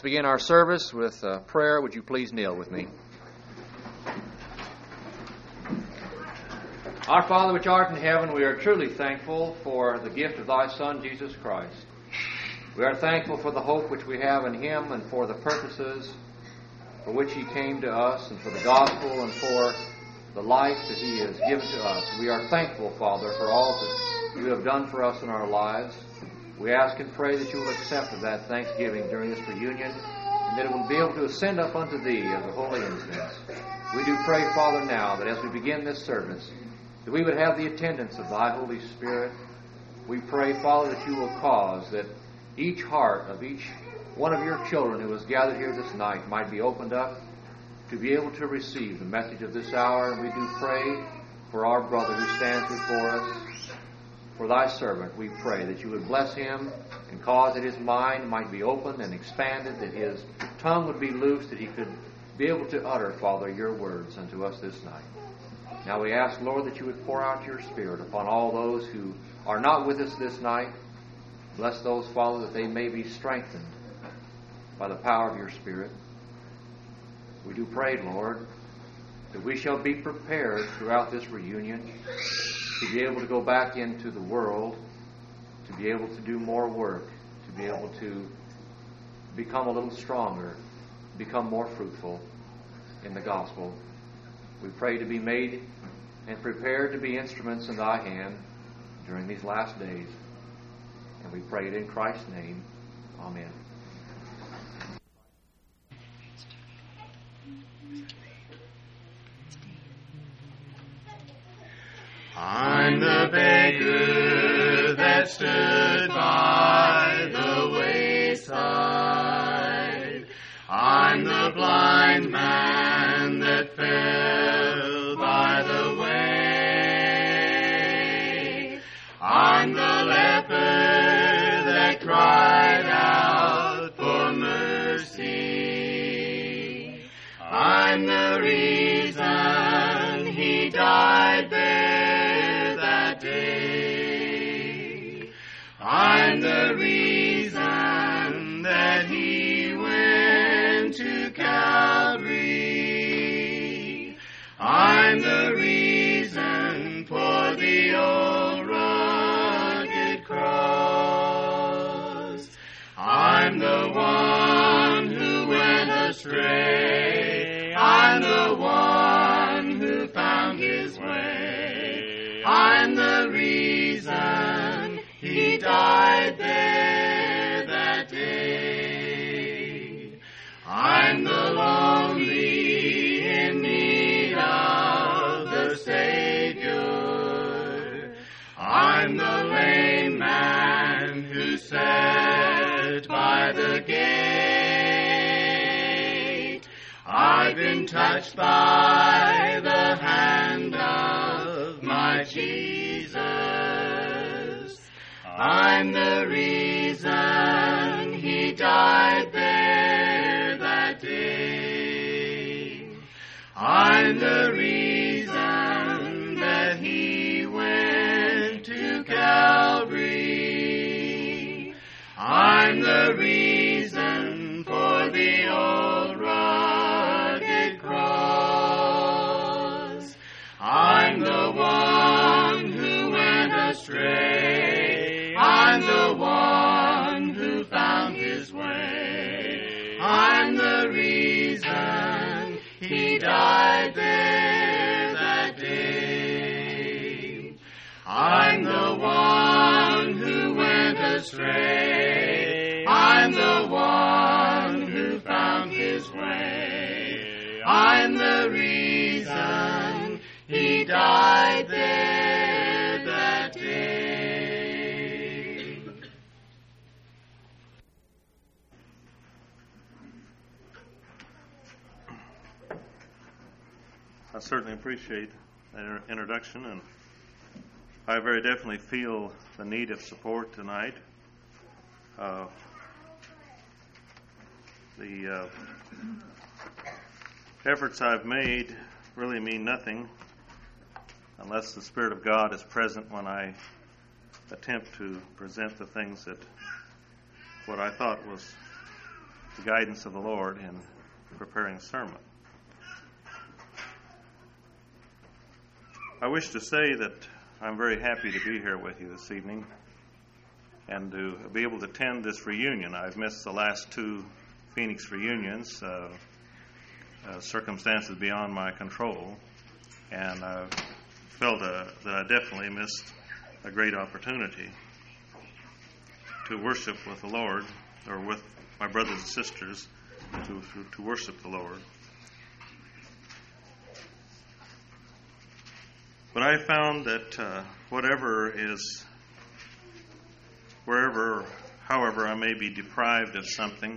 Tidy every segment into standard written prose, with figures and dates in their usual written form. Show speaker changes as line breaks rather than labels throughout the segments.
begin our service with prayer. Would you please kneel with me? Our Father which art in heaven, we are truly thankful for the gift of Thy Son, Jesus Christ. We are thankful for the hope which we have in Him and for the purposes for which He came to us and for the gospel and for the life that He has given to us. We are thankful, Father, for all that You have done for us in our lives. We ask and pray that You will accept of that thanksgiving during this reunion and that it will be able to ascend up unto Thee as a holy incense. We do pray, Father, now that as we begin this service, that we would have the attendance of Thy Holy Spirit. We pray, Father, that You will cause that each heart of each one of Your children who is gathered here this night might be opened up to be able to receive the message of this hour. And we do pray for our brother who stands before us. For Thy servant, we pray that You would bless him and cause that his mind might be opened and expanded, that his tongue would be loosed, that he could be able to utter, Father, Your words unto us this night. Now we ask, Lord, that You would pour out Your Spirit upon all those who are not with us this night. Bless those, Father, that they may be strengthened by the power of Your Spirit. We do pray, Lord, that we shall be prepared throughout this reunion to be able to go back into the world, to be able to do more work, to be able to become a little stronger, become more fruitful in the gospel. We pray to be made and prepared to be instruments in Thy hand during these last days. And we pray it in Christ's name. Amen.
I'm the beggar that stood by the wayside. I'm the blind man that fell by the way. I'm the leper that cried out for mercy. I'm the reason He died there. I'm the reason that He went to Calvary. I'm the reason for the old rugged cross. I'm the one who went astray. I'm the one who found His way. I'm the reason He died there that day. I'm the lonely in need of the Savior. I'm the lame man who sat by the gate. I've been touched by the hand of my Jesus. I'm the reason He died there that day. I'm the reason that He went to Calvary. I'm the reason for the old rugged cross. I'm the one who went astray. I'm the one who found His way. I'm the reason He died there that day. I'm the one who went astray. I'm the one who found His way. I'm the reason He died there that day.
I certainly appreciate that introduction, and I very definitely feel the need of support tonight. The efforts I've made really mean nothing unless the Spirit of God is present when I attempt to present the things that what I thought was the guidance of the Lord in preparing a sermon. I wish to say that I'm very happy to be here with you this evening and to be able to attend this reunion. I've missed the last two Phoenix reunions, circumstances beyond my control, and I felt that I definitely missed a great opportunity to worship with the Lord, or with my brothers and sisters, to worship the Lord. But I found that however I may be deprived of something,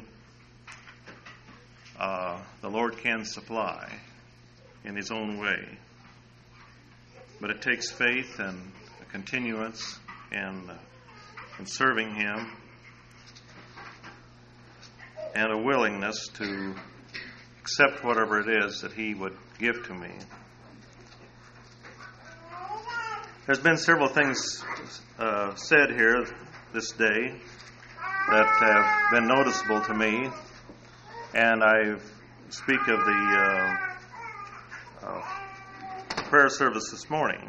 the Lord can supply in His own way. But it takes faith and a continuance in serving Him, and a willingness to accept whatever it is that He would give to me. There's been several things said here this day that have been noticeable to me, and I speak of the prayer service this morning.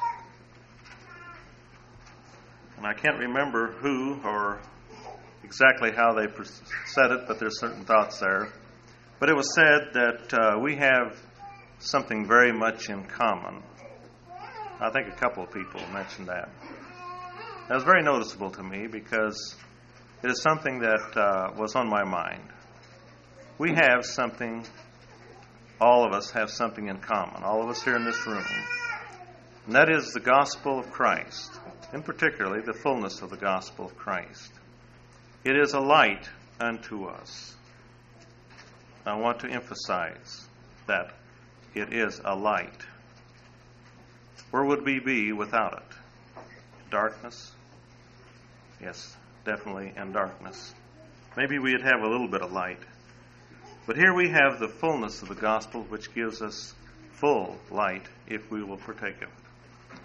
And I can't remember who or exactly how they said it, but there's certain thoughts there. But it was said that we have something very much in common. I think a couple of people mentioned that. That was very noticeable to me because it is something that was on my mind. We have something, all of us have something in common, all of us here in this room. And that is the gospel of Christ, and particularly the fullness of the gospel of Christ. It is a light unto us. I want to emphasize that it is a light. Where would we be without it? Darkness? Yes, definitely in darkness. Maybe we'd have a little bit of light. But here we have the fullness of the gospel, which gives us full light if we will partake of it.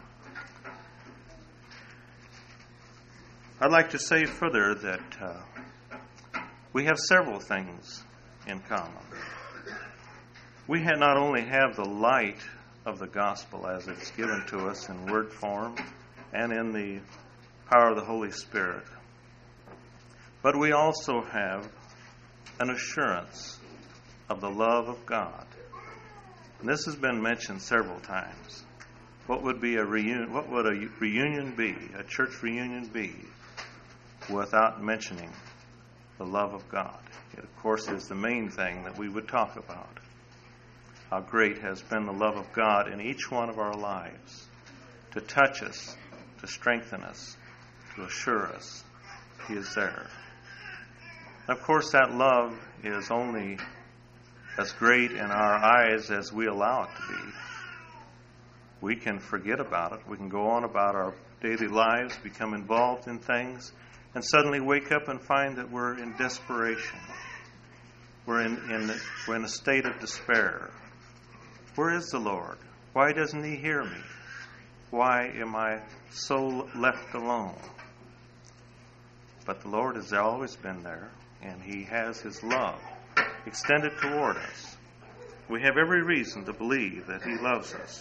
I'd like to say further that we have several things in common. We not only have the light of the gospel as it's given to us in word form and in the power of the Holy Spirit, but we also have an assurance of the love of God. And this has been mentioned several times. What would a reunion be, a church reunion be, without mentioning the love of God? It, of course, is the main thing that we would talk about. How great has been the love of God in each one of our lives, to touch us, to strengthen us, to assure us He is there. Of course, that love is only as great in our eyes as we allow it to be. We can forget about it. We can go on about our daily lives, become involved in things, and suddenly wake up and find that we're in desperation. We're in a state of despair. Where is the Lord? Why doesn't He hear me? Why am I so left alone? But the Lord has always been there, and He has His love extended toward us. We have every reason to believe that He loves us.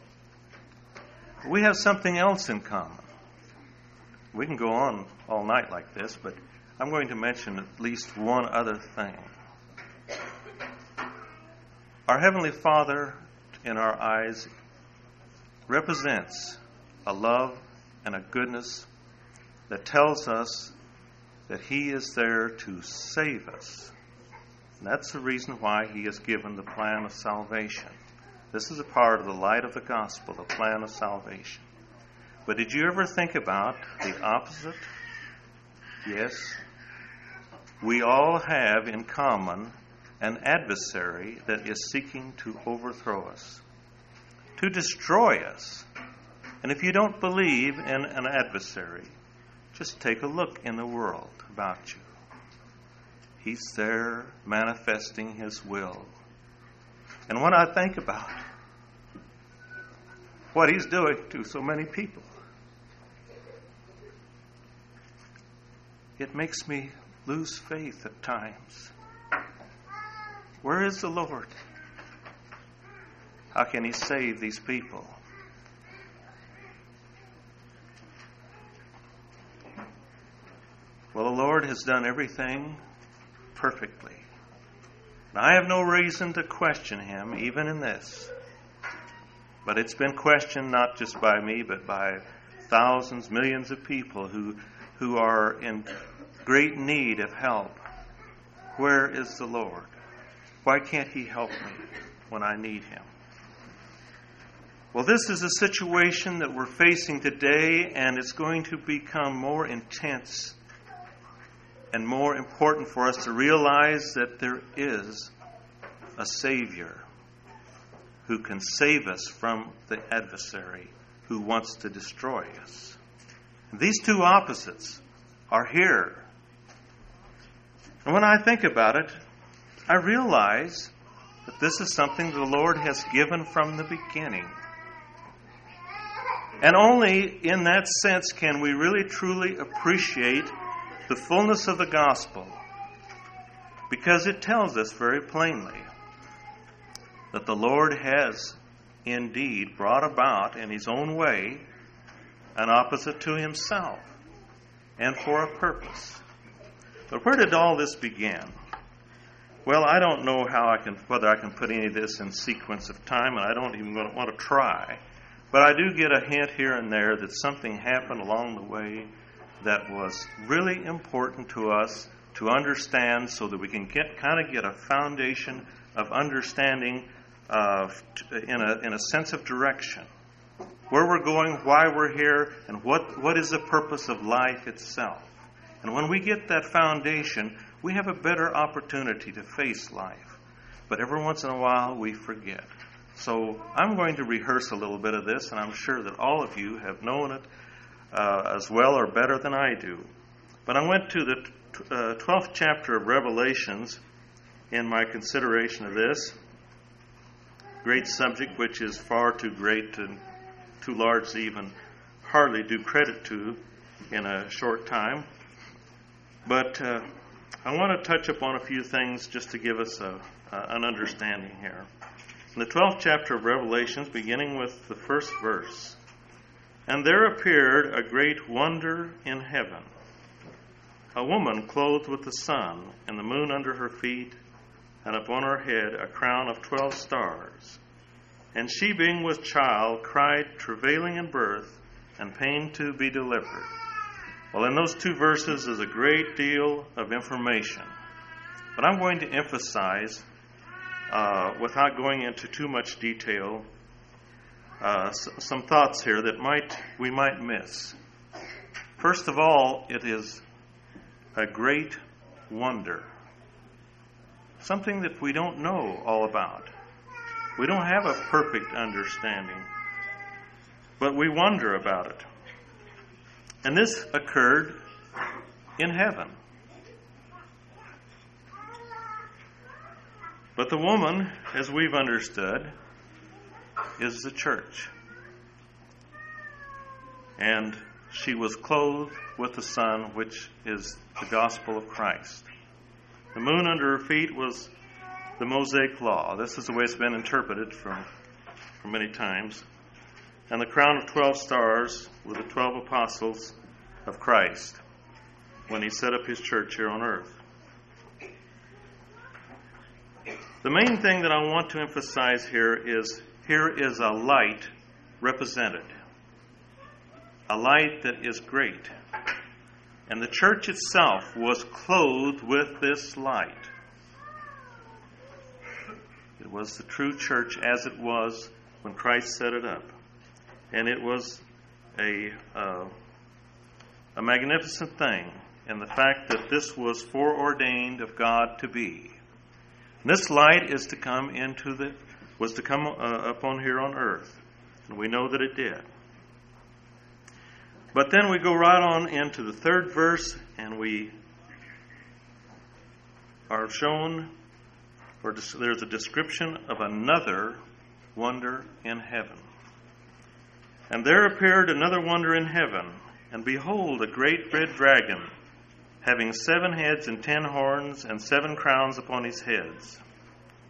We have something else in common. We can go on all night like this, but I'm going to mention at least one other thing. Our Heavenly Father, in our eyes, represents a love and a goodness that tells us that He is there to save us. And that's the reason why He has given the plan of salvation. This is a part of the light of the gospel, the plan of salvation. But did you ever think about the opposite? Yes. We all have in common an adversary that is seeking to overthrow us, to destroy us. And if you don't believe in an adversary, just take a look in the world about you. He's there manifesting His will. And when I think about what He's doing to so many people, it makes me lose faith at times. Where is the Lord? How can He save these people? Well, the Lord has done everything perfectly. And I have no reason to question Him, even in this. But it's been questioned not just by me, but by thousands, millions of people who are in great need of help. Where is the Lord? Why can't He help me when I need Him? Well, this is a situation that we're facing today, and it's going to become more intense and more important for us to realize that there is a Savior who can save us from the adversary who wants to destroy us. And these two opposites are here. And when I think about it, I realize that this is something the Lord has given from the beginning. And only in that sense can we really truly appreciate the fullness of the gospel, because it tells us very plainly that the Lord has indeed brought about in His own way an opposite to Himself, and for a purpose. But where did all this begin? Well, I don't know whether I can put any of this in sequence of time, and I don't even want to try. But I do get a hint here and there that something happened along the way that was really important to us to understand, so that we can get a foundation of understanding in a sense of direction. Where we're going, why we're here, and what is the purpose of life itself. And when we get that foundation, we have a better opportunity to face life. But every once in a while, we forget. So I'm going to rehearse a little bit of this, and I'm sure that all of you have known it as well or better than I do. But I went to the 12th chapter of Revelations in my consideration of this great subject, which is far too great and too large to even hardly do credit to in a short time. But I want to touch upon a few things just to give us an understanding here. In the 12th chapter of Revelations, beginning with the first verse, "And there appeared a great wonder in heaven, a woman clothed with the sun, and the moon under her feet, and upon her head a crown of 12 stars. And she, being with child, cried, travailing in birth, and pain to be delivered." Well, in those two verses is a great deal of information. But I'm going to emphasize, without going into too much detail, some thoughts here that we might miss. First of all, it is a great wonder. Something that we don't know all about. We don't have a perfect understanding, but we wonder about it. And this occurred in heaven. But the woman, as we've understood, is the church. And she was clothed with the sun, which is the gospel of Christ. The moon under her feet was the Mosaic law. This is the way it's been interpreted from many times. And the crown of 12 stars were the 12 apostles of Christ when He set up His church here on earth. The main thing that I want to emphasize here is a light represented. A light that is great. And the church itself was clothed with this light. It was the true church as it was when Christ set it up. And it was a magnificent thing in the fact that this was foreordained of God to be. And this light is to come upon here on earth. And we know that it did. But then we go right on into the third verse, and we are shown, or there's a description of another wonder in heaven. "And there appeared another wonder in heaven, and behold, a great red dragon, having 7 heads and 10 horns, and 7 crowns upon his heads.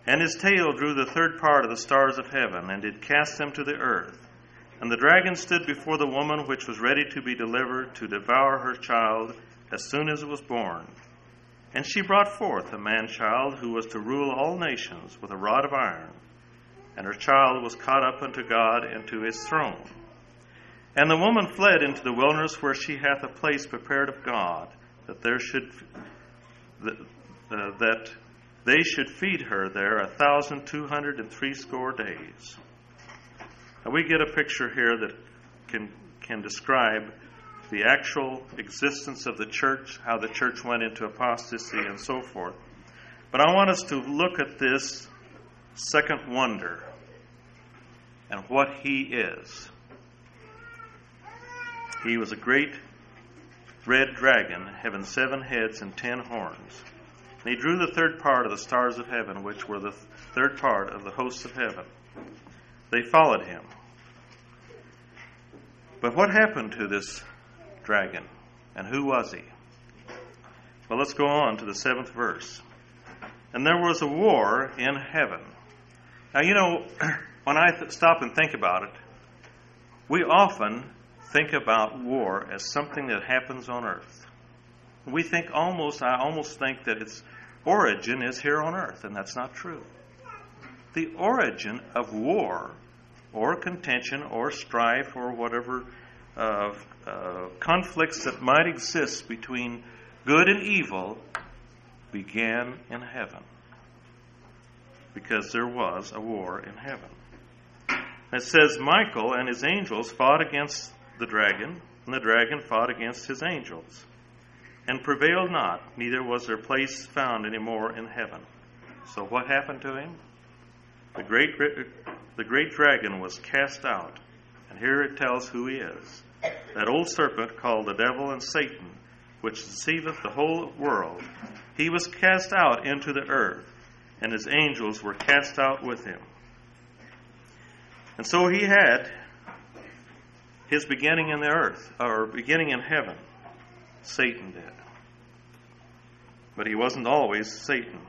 And his tail drew the third part of the stars of heaven, and did cast them to the earth. And the dragon stood before the woman which was ready to be delivered, to devour her child as soon as it was born. And she brought forth a man-child, who was to rule all nations with a rod of iron. And her child was caught up unto God and to his throne. And the woman fled into the wilderness, where she hath a place prepared of God, that they should feed her there 1,260 days. Now we get a picture here that can describe the actual existence of the church, how the church went into apostasy and so forth. But I want us to look at this second wonder and what he is. He was a great red dragon, having 7 heads and 10 horns. And he drew the third part of the stars of heaven, which were the third part of the hosts of heaven. They followed him. But what happened to this dragon? And who was he? Well, let's go on to the 7th verse. And there was a war in heaven. Now, you know, when I stop and think about it, we often think about war as something that happens on earth. I almost think that its origin is here on earth, and that's not true. The origin of war or contention or strife or whatever conflicts that might exist between good and evil began in heaven, because there was a war in heaven. It says, Michael and his angels fought against the dragon, and the dragon fought against his angels, and prevailed not, neither was their place found any more in heaven. So what happened to him? The great dragon was cast out, and here it tells who he is. That old serpent called the devil and Satan, which deceiveth the whole world, he was cast out into the earth, and his angels were cast out with him. And so he had his beginning in the earth, or beginning in heaven. Satan did. But he wasn't always Satan.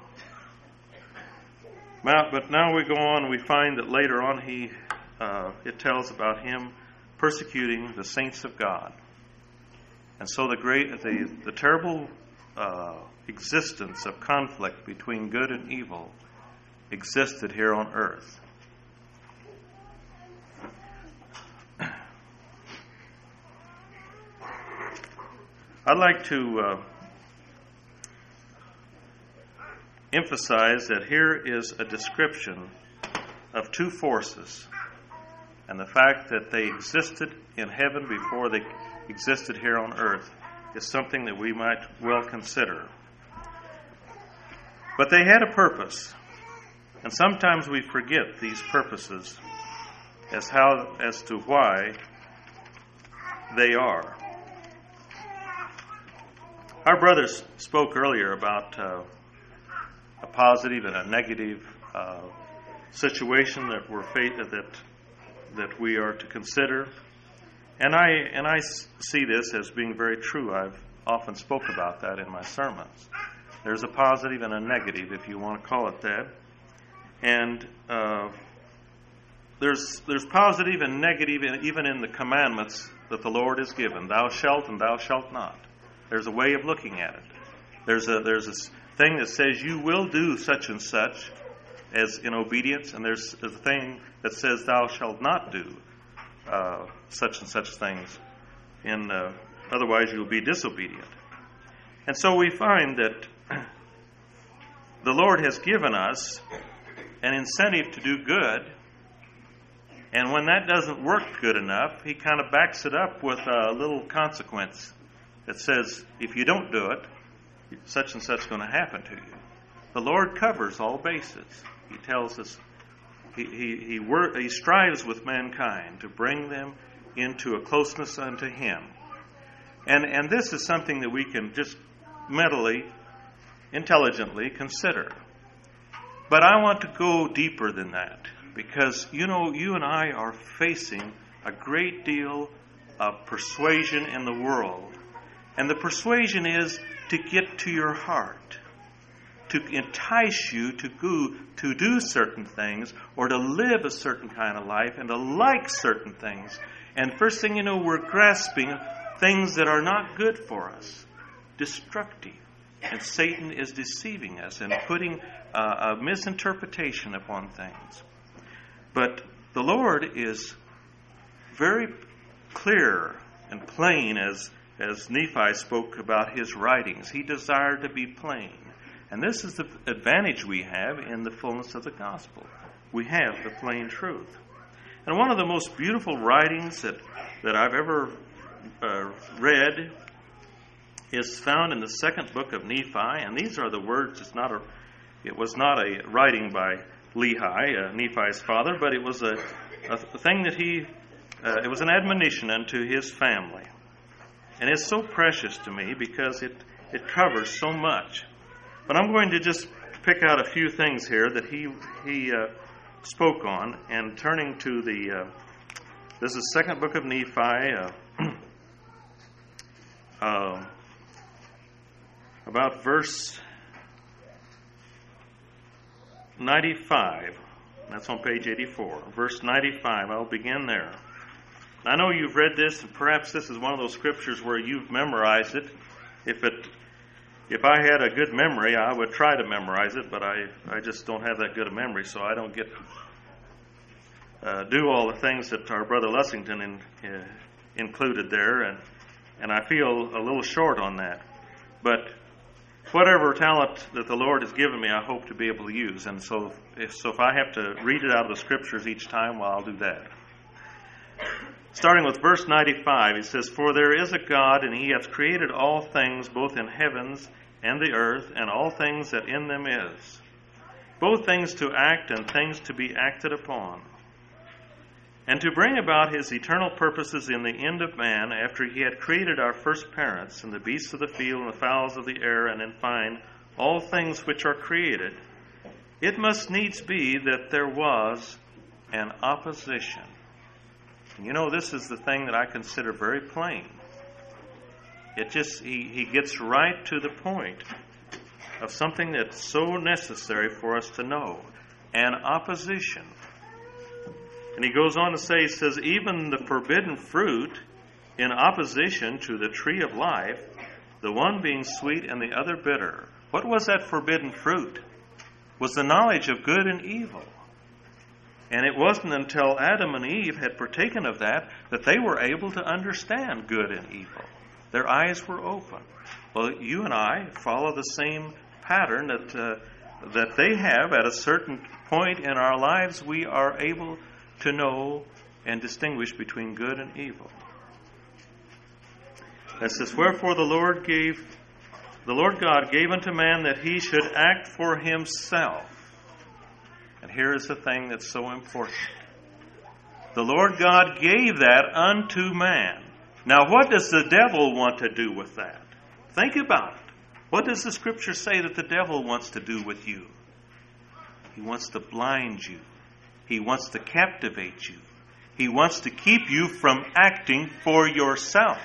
But now we go on and we find that later on it tells about him persecuting the saints of God. And so the terrible existence of conflict between good and evil existed here on earth. I'd like to emphasize that here is a description of 2 forces, and the fact that they existed in heaven before they existed here on earth is something that we might well consider. But they had a purpose, and sometimes we forget these purposes as to why they are. Our brothers spoke earlier about a positive and a negative situation that we are to consider, and I see this as being very true. I've often spoke about that in my sermons. There's a positive and a negative, if you want to call it that, and there's positive and negative even in the commandments that the Lord has given. Thou shalt and thou shalt not. There's a way of looking at it. There's a thing that says you will do such and such as in obedience, and there's a thing that says thou shalt not do such and such things. Otherwise you'll be disobedient. And so we find that the Lord has given us an incentive to do good, and when that doesn't work good enough, He kind of backs it up with a little consequence that says, if you don't do it, such and such is going to happen to you. The Lord covers all bases. He tells us He strives with mankind to bring them into a closeness unto Him. And this is something that we can just mentally, intelligently consider. But I want to go deeper than that, because, you and I are facing a great deal of persuasion in the world. And the persuasion is to get to your heart. to entice you to do certain things or to live a certain kind of life and to like certain things. And first thing you know, we're grasping things that are not good for us, destructive. And Satan is deceiving us and putting a misinterpretation upon things. But the Lord is very clear and plain as Nephi spoke about his writings. He desired to be plain. And this is the advantage we have in the fullness of the gospel. We have the plain truth. And one of the most beautiful writings that I've ever read is found in the second book of Nephi. And these are the words. It was not a writing by Lehi, Nephi's father, but it was a thing that it was an admonition unto his family. And it's so precious to me because it covers so much. But I'm going to just pick out a few things here that he spoke on. And turning to this is second book of Nephi, about verse 95. That's on page 84. Verse 95. I'll begin there. I know you've read this, and perhaps this is one of those scriptures where you've memorized it. If I had a good memory, I would try to memorize it, but I just don't have that good a memory, so I don't get to do all the things that our brother Lessington included there, and I feel a little short on that. But whatever talent that the Lord has given me, I hope to be able to use. And so if I have to read it out of the scriptures each time, well, I'll do that. Starting with verse 95, he says, "For there is a God, and he hath created all things, both in heavens and the earth, and all things that in them is, both things to act and things to be acted upon, and to bring about his eternal purposes in the end of man, after he had created our first parents, and the beasts of the field, and the fowls of the air, and in fine, all things which are created, it must needs be that there was an opposition." And you know, this is the thing that I consider very plain. He gets right to the point of something that's so necessary for us to know. An opposition. And he goes on to say, he says, "Even the forbidden fruit in opposition to the tree of life, the one being sweet and the other bitter." What was that forbidden fruit? It was the knowledge of good and evil. And it wasn't until Adam and Eve had partaken of that they were able to understand good and evil. Their eyes were open. Well, you and I follow the same pattern that they have. At a certain point in our lives, we are able to know and distinguish between good and evil. It says, "Wherefore the Lord God gave unto man that he should act for himself." And here is the thing that's so important. The Lord God gave that unto man. Now, what does the devil want to do with that? Think about it. What does the Scripture say that the devil wants to do with you? He wants to blind you. He wants to captivate you. He wants to keep you from acting for yourself.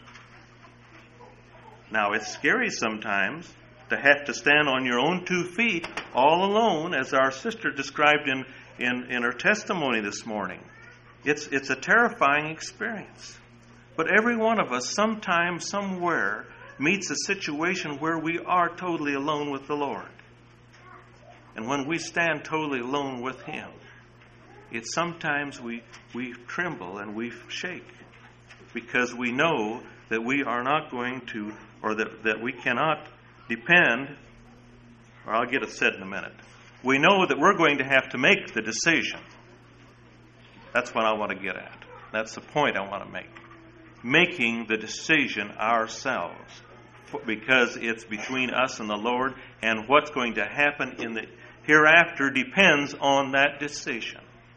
Now, it's scary sometimes to have to stand on your own 2 feet all alone, as our sister described in her testimony this morning. It's a terrifying experience. But every one of us, sometime, somewhere, meets a situation where we are totally alone with the Lord. And when we stand totally alone with Him, it's sometimes we tremble and we shake, because we know that we are not going to, or that we cannot depend, or I'll get it said in a minute. We know that we're going to have to make the decision. That's what I want to get at. That's the point I want to make. Making the decision ourselves, because it's between us and the Lord, and what's going to happen in the hereafter depends on that decision.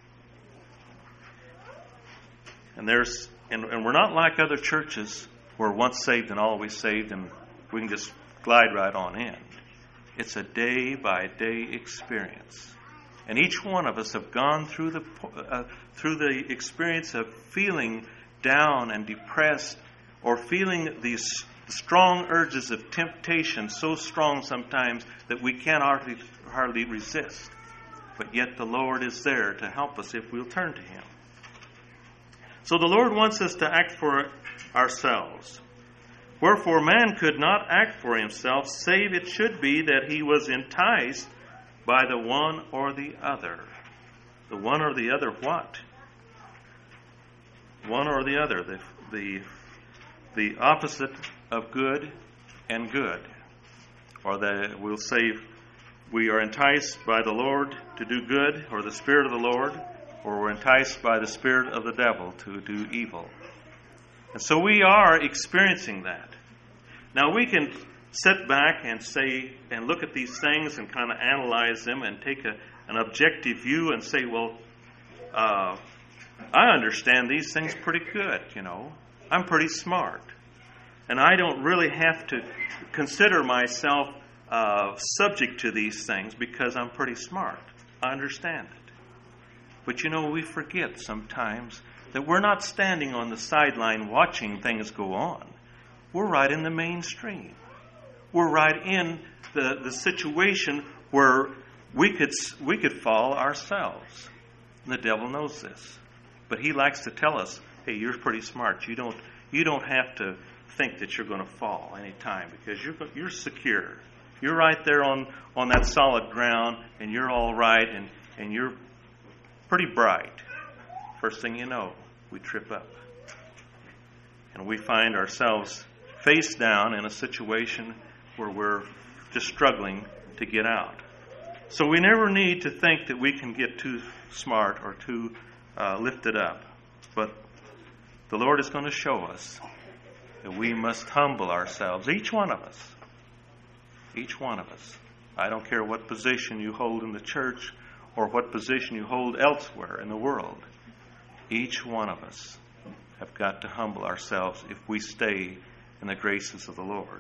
And we're not like other churches who are once saved and always saved, and we can just glide right on in. It's a day-by-day experience. And each one of us have gone through the experience of feeling down and depressed, or feeling these the strong urges of temptation so strong sometimes that we can't hardly resist. But yet the Lord is there to help us if we'll turn to Him. So the Lord wants us to act for ourselves. Wherefore man could not act for himself, save it should be that he was enticed by the one or the other. The one or the other what? One or the other. The opposite of good and good. Or we'll say we are enticed by the Lord to do good, or the Spirit of the Lord, or we're enticed by the spirit of the devil to do evil. And so we are experiencing that. Now we can sit back and say, and look at these things and kind of analyze them and take an objective view and say, well, I understand these things pretty good, I'm pretty smart. And I don't really have to consider myself subject to these things because I'm pretty smart. I understand it. But we forget sometimes that we're not standing on the sideline watching things go on. We're right in the mainstream. We're right in the situation where we could fall ourselves. And the devil knows this. But he likes to tell us, hey, you're pretty smart. You don't have to think that you're going to fall any time because you're secure. You're right there on that solid ground, and you're all right, and you're pretty bright. First thing you know, we trip up. And we find ourselves face down in a situation where we're just struggling to get out. So we never need to think that we can get too smart or too lifted up. But the Lord is going to show us that we must humble ourselves, each one of us. Each one of us. I don't care what position you hold in the church or what position you hold elsewhere in the world. Each one of us have got to humble ourselves if we stay in the graces of the Lord.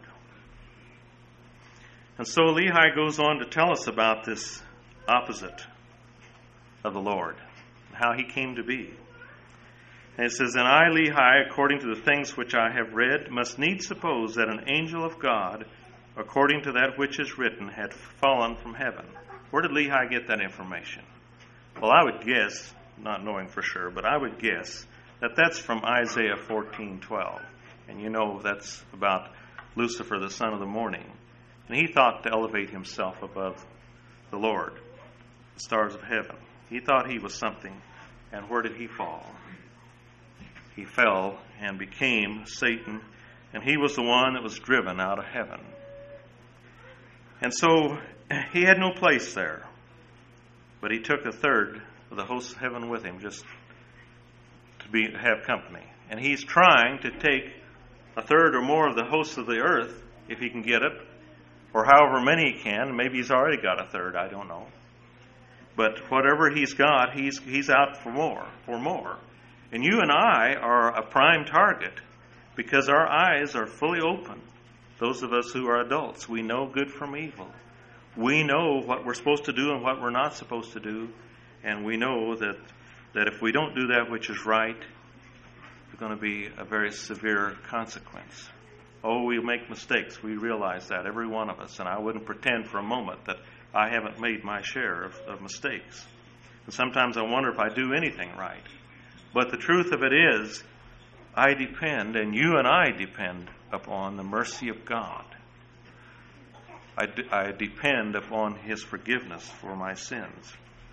And so Lehi goes on to tell us about this opposite of the Lord, and how he came to be. And it says, And I, Lehi, according to the things which I have read, must needs suppose that an angel of God, according to that which is written, had fallen from heaven. Where did Lehi get that information? Well, I would guess, not knowing for sure, but I would guess that that's from Isaiah 14:12. And that's about Lucifer, the son of the morning. And he thought to elevate himself above the Lord, the stars of heaven. He thought he was something. And where did he fall? He fell and became Satan, and he was the one that was driven out of heaven. And so he had no place there. But he took a third of the hosts of heaven with him just to have company. And he's trying to take a third or more of the hosts of the earth, if he can get it, or however many he can. Maybe he's already got a third, I don't know. But whatever he's got, he's out for more. And you and I are a prime target because our eyes are fully open. Those of us who are adults, we know good from evil. We know what we're supposed to do and what we're not supposed to do. And we know that if we don't do that which is right, there's going to be a very severe consequence. Oh, we make mistakes. We realize that, every one of us. And I wouldn't pretend for a moment that I haven't made my share of mistakes. And sometimes I wonder if I do anything right. But the truth of it is, I depend, and you and I depend upon the mercy of God. I depend upon His forgiveness for my sins.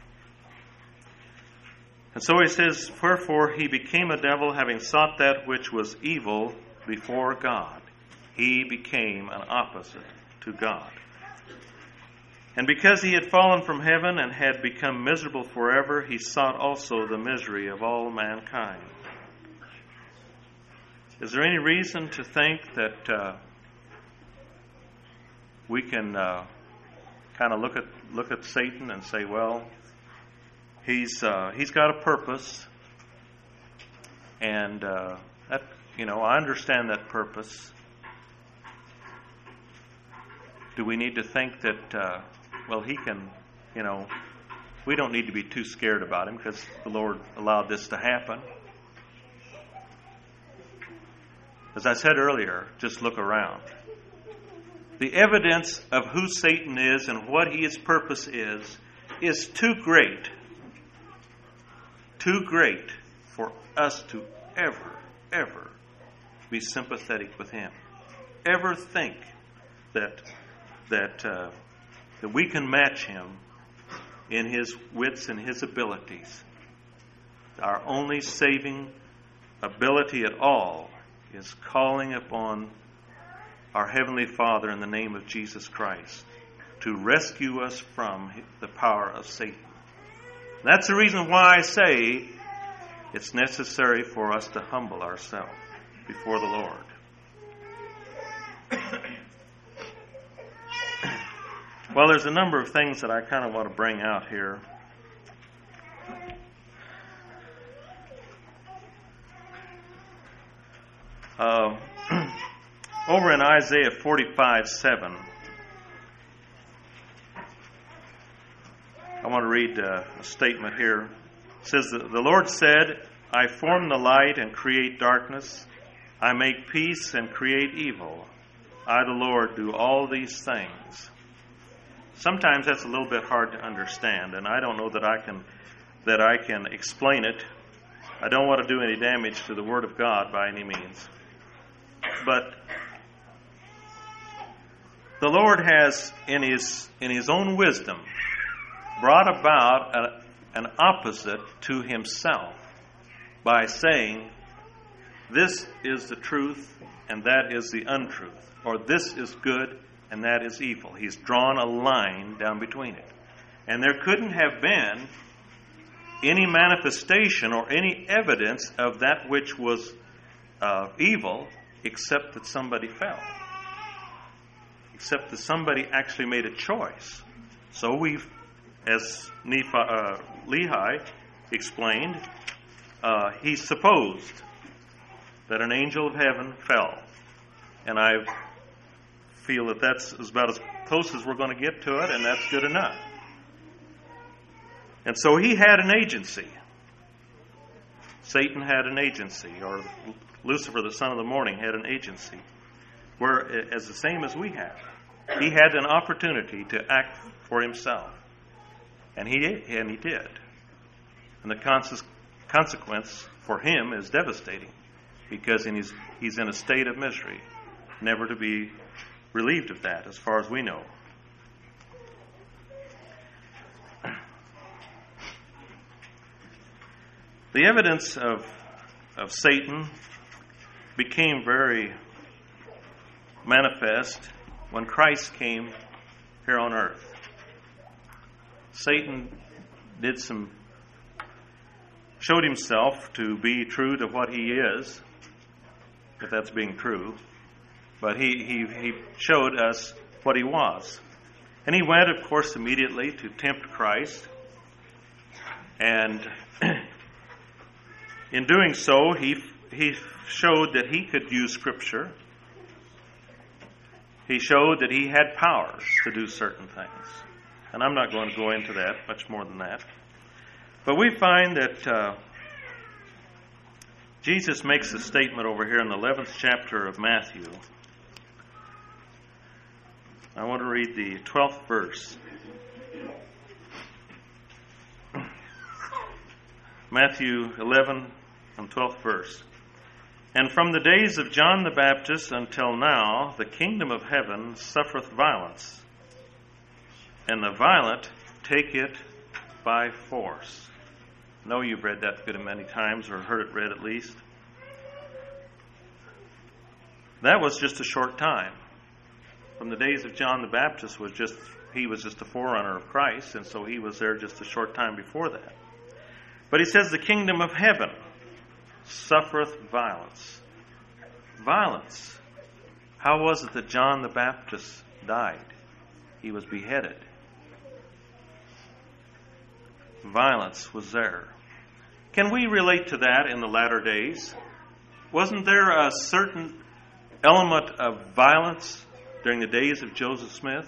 And so he says, Wherefore he became a devil, having sought that which was evil before God. He became an opposite to God. And because he had fallen from heaven and had become miserable forever, he sought also the misery of all mankind. Is there any reason to think that we can kind of look at Satan and say, well, he's got a purpose, and that I understand that purpose. Do we need to think that he can, we don't need to be too scared about him because the Lord allowed this to happen? As I said earlier, just look around. The evidence of who Satan is and what his purpose is too great for us to ever be sympathetic with him. Ever think that we can match him in his wits and his abilities. Our only saving ability at all is calling upon our Heavenly Father in the name of Jesus Christ to rescue us from the power of Satan. That's the reason why I say it's necessary for us to humble ourselves before the Lord. Well, there's a number of things that I kind of want to bring out here. Over in Isaiah 45:7, I want to read a statement here. It says, "The Lord said, I form the light and create darkness. I make peace and create evil. I, the Lord, do all these things." Sometimes that's a little bit hard to understand, and I don't know that I can explain it. I don't want to do any damage to the Word of God by any means. But the Lord has, in His own wisdom, brought about an opposite to Himself by saying, this is the truth and that is the untruth, or this is good and that is evil. He's drawn a line down between it. And there couldn't have been any manifestation or any evidence of that which was evil except that somebody fell. Except that somebody actually made a choice. So we've, as Lehi explained, he supposed that an angel of heaven fell. And I feel that that's about as close as we're going to get to it, and that's good enough. And so he had an agency. Satan had an agency, or Lucifer, the son of the morning, had an agency, where as the same as we have. He had an opportunity to act for himself, and he did. And the consequence for him is devastating, because he's in a state of misery, never to be relieved of that, as far as we know. The evidence of Satan became very manifest when Christ came here on earth. Satan showed himself to be true to what he is, if that's being true, but he showed us what he was. And he went, of course, immediately to tempt Christ, and in doing so, he showed that he could use Scripture. He showed that he had powers to do certain things. And I'm not going to go into that much more than that. But we find that Jesus makes a statement over here in the 11th chapter of Matthew. I want to read the 12th verse. Matthew 11 and 12th verse. "And from the days of John the Baptist until now, the kingdom of heaven suffereth violence, and the violent take it by force." I know you've read that good many times, or heard it read at least. That was just a short time. From the days of John the Baptist he was just a forerunner of Christ, and so he was there just a short time before that. But he says the kingdom of heaven suffereth violence. Violence. How was it that John the Baptist died? He was beheaded. Violence was there. Can we relate to that in the latter days? Wasn't there a certain element of violence during the days of Joseph Smith?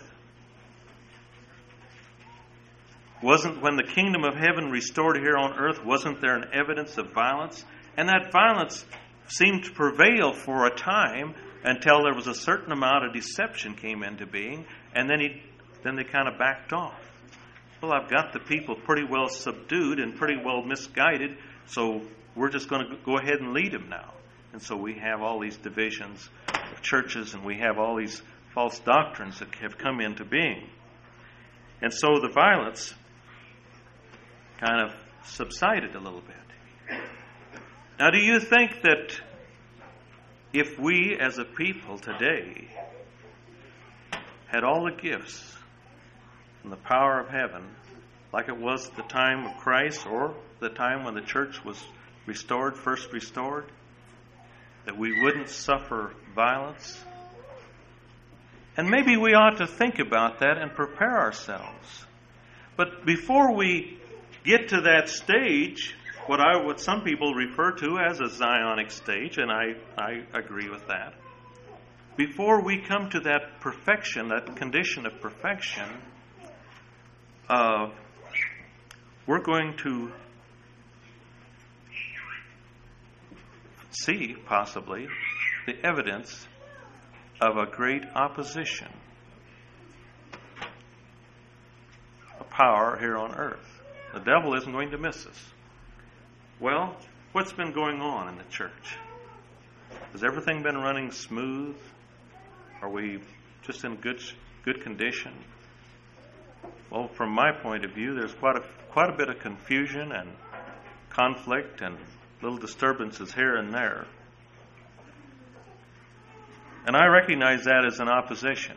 Wasn't, when the kingdom of heaven restored here on earth, wasn't there an evidence of violence? And that violence seemed to prevail for a time until there was a certain amount of deception came into being, and then they kind of backed off. Well, I've got the people pretty well subdued and pretty well misguided, so we're just going to go ahead and lead them now. And so we have all these divisions of churches, and we have all these false doctrines that have come into being. And so the violence kind of subsided a little bit. Now, do you think that if we as a people today had all the gifts and the power of heaven, like it was at the time of Christ or the time when the church was first restored, that we wouldn't suffer violence? And maybe we ought to think about that and prepare ourselves. But before we get to that stage, what some people refer to as a Zionic stage, and I agree with that. Before we come to that perfection, that condition of perfection, we're going to see, possibly, the evidence of a great opposition, a power here on earth. The devil isn't going to miss us. Well, what's been going on in the church? Has everything been running smooth? Are we just in good condition? Well, from my point of view, there's quite a bit of confusion and conflict and little disturbances here and there. And I recognize that as an opposition.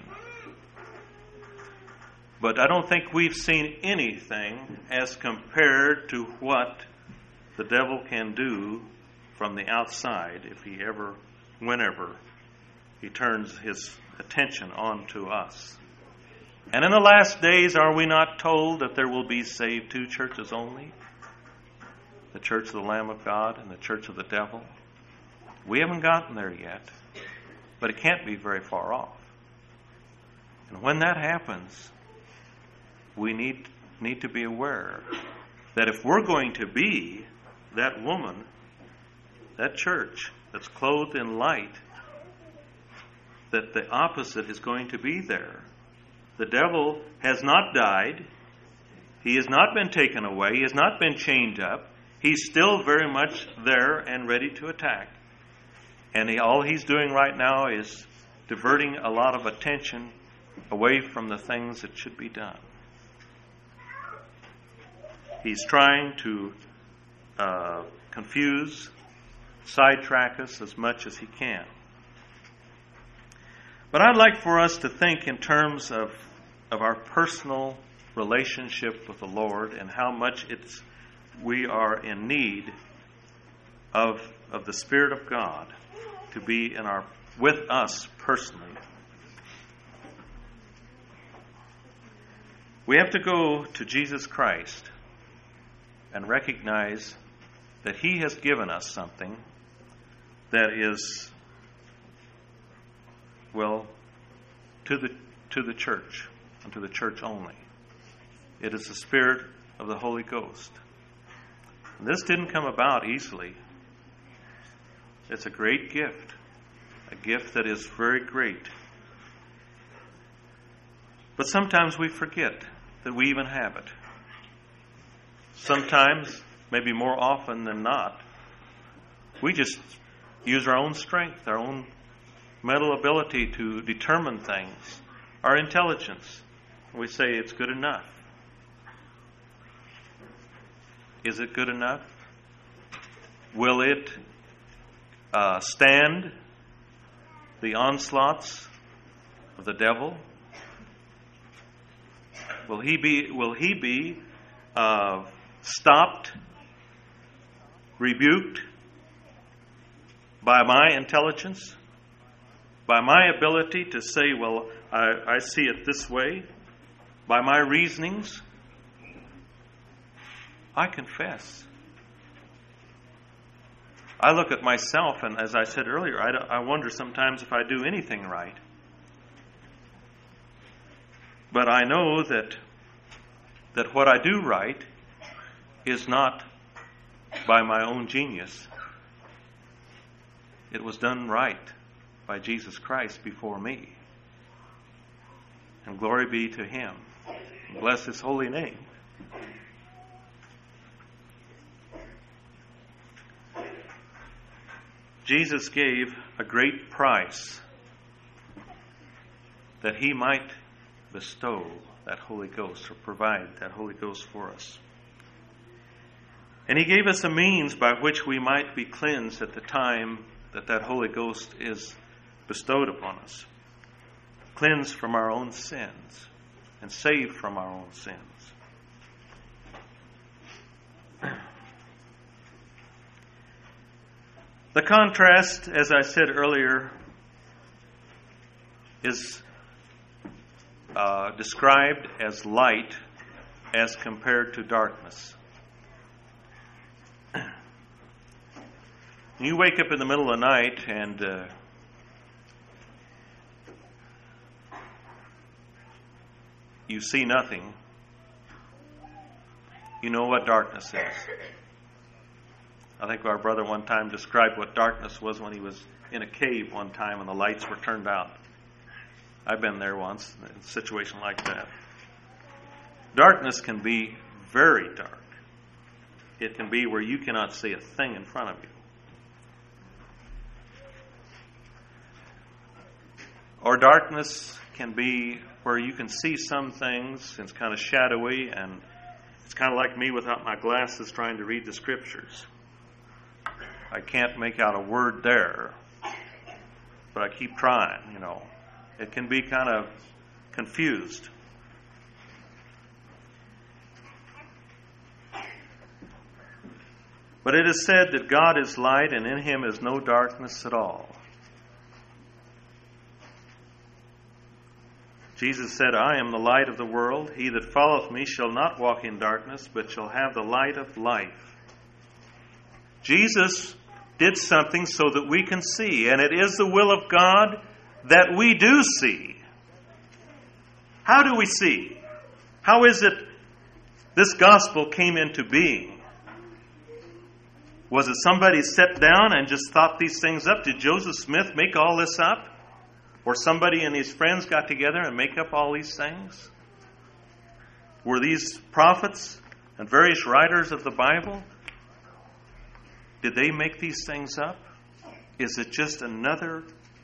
But I don't think we've seen anything as compared to what the devil can do from the outside whenever he turns his attention on to us. And in the last days, are we not told that there will be saved two churches only? The church of the Lamb of God and the church of the devil. We haven't gotten there yet, but it can't be very far off. And when that happens, we need to be aware that if we're going to be that woman, that church that's clothed in light, that the opposite is going to be there. The devil has not died. He has not been taken away. He has not been chained up. He's still very much there and ready to attack. And all he's doing right now is diverting a lot of attention away from the things that should be done. He's trying to confuse, sidetrack us as much as he can. But I'd like for us to think in terms of our personal relationship with the Lord and how much we are in need of the Spirit of God to be with us personally. We have to go to Jesus Christ and recognize that He has given us something that is, to the church, and to the church only. It is the Spirit of the Holy Ghost. And this didn't come about easily. It's a great gift, a gift that is very great. But sometimes we forget that we even have it. Sometimes, maybe more often than not, we just use our own strength, our own mental ability to determine things, our intelligence. We say it's good enough. Is it good enough? Will it stand the onslaughts of the devil? Will he be stopped, rebuked by my intelligence, by my ability to say, I see it this way, by my reasonings? I confess. I look at myself, and as I said earlier, I wonder sometimes if I do anything right. But I know that what I do right is not by my own genius. it was done right by Jesus Christ before me. And glory be to Him. Bless His holy name. Jesus gave a great price that He might bestow that Holy Ghost, or provide that Holy Ghost for us. And He gave us a means by which we might be cleansed at the time that that Holy Ghost is bestowed upon us. Cleansed from our own sins and saved from our own sins. The contrast, as I said earlier, is described as light as compared to darkness. You wake up in the middle of the night and you see nothing. You know what darkness is. I think our brother one time described what darkness was when he was in a cave one time and the lights were turned out. I've been there once in a situation like that. Darkness can be very dark. It can be where you cannot see a thing in front of you. Or darkness can be where you can see some things, it's kind of shadowy, and it's kind of like me without my glasses trying to read the Scriptures. I can't make out a word there, but I keep trying, It can be kind of confused. But it is said that God is light, and in Him is no darkness at all. Jesus said, I am the light of the world. He that followeth me shall not walk in darkness, but shall have the light of life. Jesus did something so that we can see, and it is the will of God that we do see. How do we see? How is it this gospel came into being? Was it somebody sat down and just thought these things up? Did Joseph Smith make all this up? Or somebody and his friends got together and make up all these things? Were these prophets and various writers of the Bible, did they make these things up? Is it just another,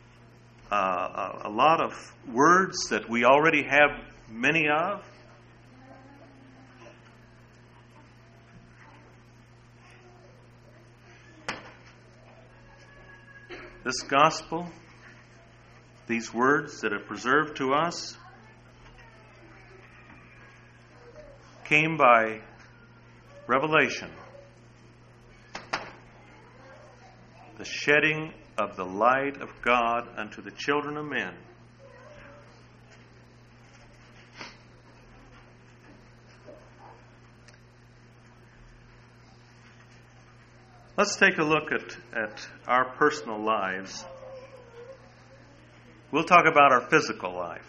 a lot of words that we already have many of? This gospel, these words that are preserved to us, came by revelation. The shedding of the light of God unto the children of men. Let's take a look at our personal lives. We'll talk about our physical life.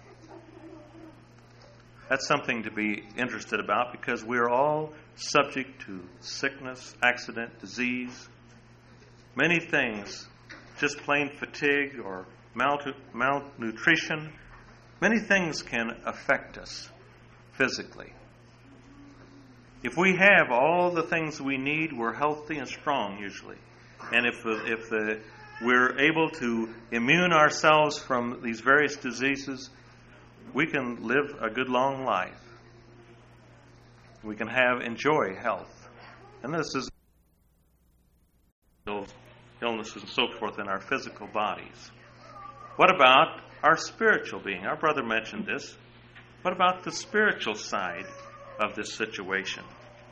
That's something to be interested about because we're all subject to sickness, accident, disease, many things, just plain fatigue or malnutrition. Many things can affect us physically. If we have all the things we need, we're healthy and strong usually. And if we're able to immune ourselves from these various diseases, we can live a good long life. We can enjoy health. And this is illnesses and so forth in our physical bodies. What about our spiritual being? Our brother mentioned this. What about the spiritual side of this situation?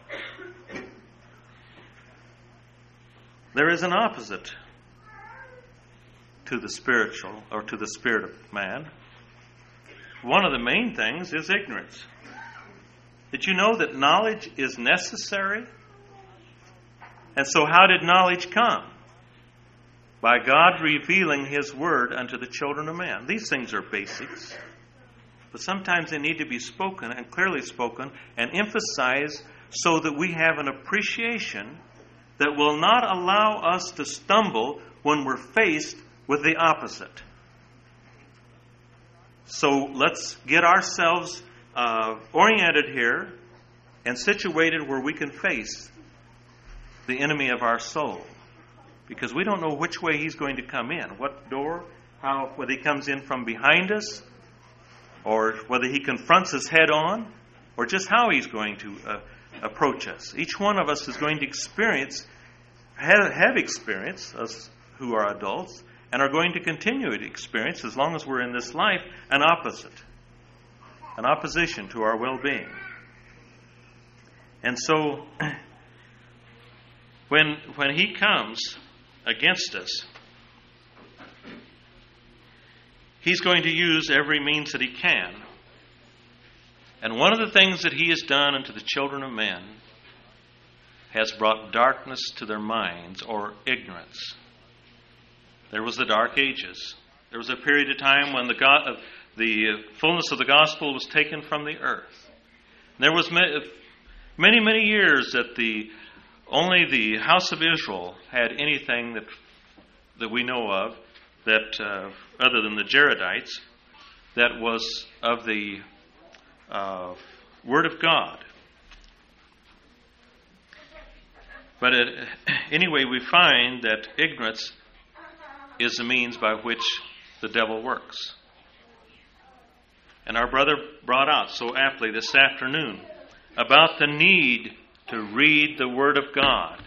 There is an opposite to the spiritual, or to the spirit of man. One of the main things is ignorance. Did you know that knowledge is necessary? And so how did knowledge come? By God revealing His Word unto the children of man. These things are basics. But sometimes they need to be spoken and clearly spoken and emphasized so that we have an appreciation that will not allow us to stumble when we're faced with the opposite. So let's get ourselves oriented here and situated where we can face the enemy of our soul. Because we don't know which way he's going to come in, what door, whether he comes in from behind us, or whether he confronts us head on, or just how he's going to approach us. Each one of us is going to have experienced, us who are adults, and are going to continue to experience, as long as we're in this life, an opposition to our well-being. And so, when he comes against us, he's going to use every means that he can. And one of the things that he has done unto the children of men has brought darkness to their minds, or ignorance. There was the Dark Ages. There was a period of time when the fullness of the gospel was taken from the earth. There was many, many years that only the house of Israel had anything that we know of, that other than the Jaredites, that was of the Word of God. But anyway, we find that ignorance is the means by which the devil works. And our brother brought out so aptly this afternoon about the need to read the Word of God,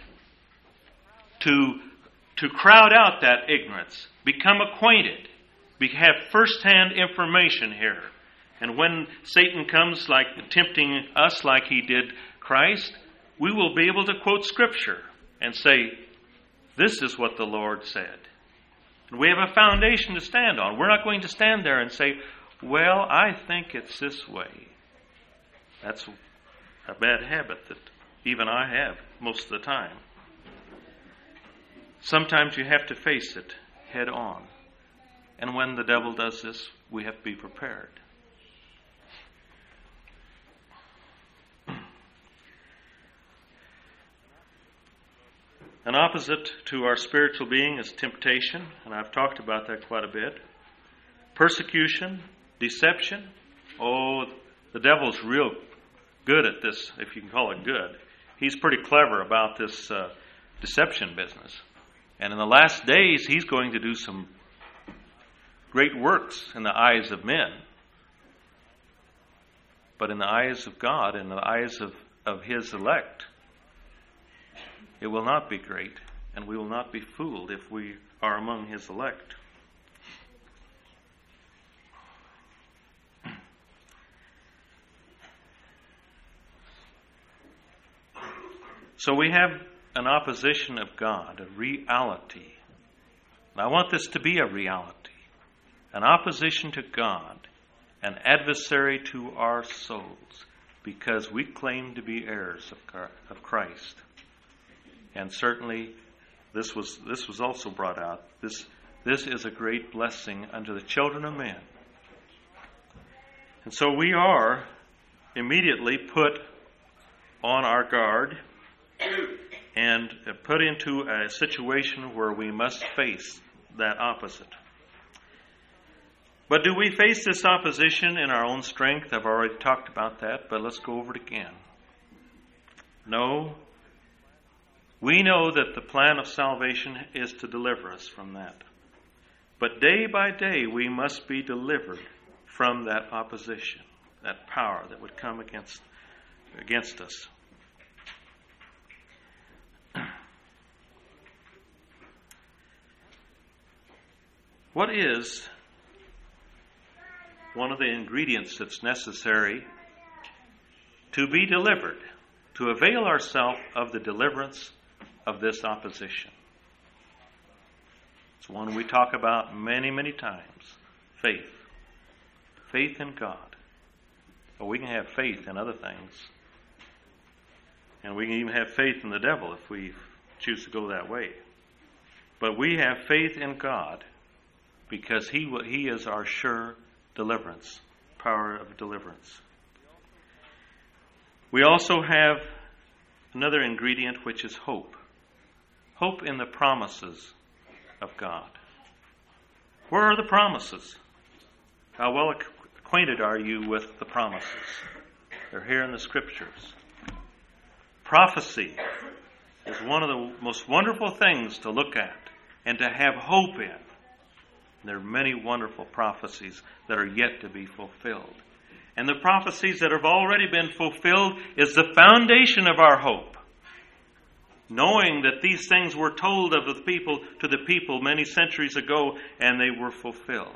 to crowd out that ignorance, become acquainted, have first-hand information here. And when Satan comes like tempting us like he did Christ, we will be able to quote Scripture and say, this is what the Lord said. And we have a foundation to stand on. We're not going to stand there and say, well, I think it's this way. That's a bad habit that even I have most of the time. Sometimes you have to face it head on. And when the devil does this, we have to be prepared. An opposite to our spiritual being is temptation, and I've talked about that quite a bit. Persecution, deception. Oh, the devil's real good at this, if you can call it good. He's pretty clever about this deception business. And in the last days, he's going to do some great works in the eyes of men. But in the eyes of God, in the eyes of his elect, it will not be great, and we will not be fooled if we are among his elect. So we have an opposition of God, a reality. And I want this to be a reality. An opposition to God, an adversary to our souls, because we claim to be heirs of Christ. And certainly, this was also brought out. This is a great blessing unto the children of men. And so we are immediately put on our guard and put into a situation where we must face that opposite. But do we face this opposition in our own strength? I've already talked about that, but let's go over it again. No. We know that the plan of salvation is to deliver us from that. But day by day, we must be delivered from that opposition, that power that would come against us. What is one of the ingredients that's necessary to be delivered, to avail ourselves of the deliverance of this opposition? It's one we talk about many, many times. Faith. Faith in God. But we can have faith in other things. And we can even have faith in the devil if we choose to go that way. But we have faith in God because He is our sure deliverance, power of deliverance. We also have another ingredient, which is hope. Hope in the promises of God. Where are the promises? How well acquainted are you with the promises? They're here in the Scriptures. Prophecy is one of the most wonderful things to look at and to have hope in. There are many wonderful prophecies that are yet to be fulfilled. And the prophecies that have already been fulfilled is the foundation of our hope. Knowing that these things were told of the people to the people many centuries ago, and they were fulfilled.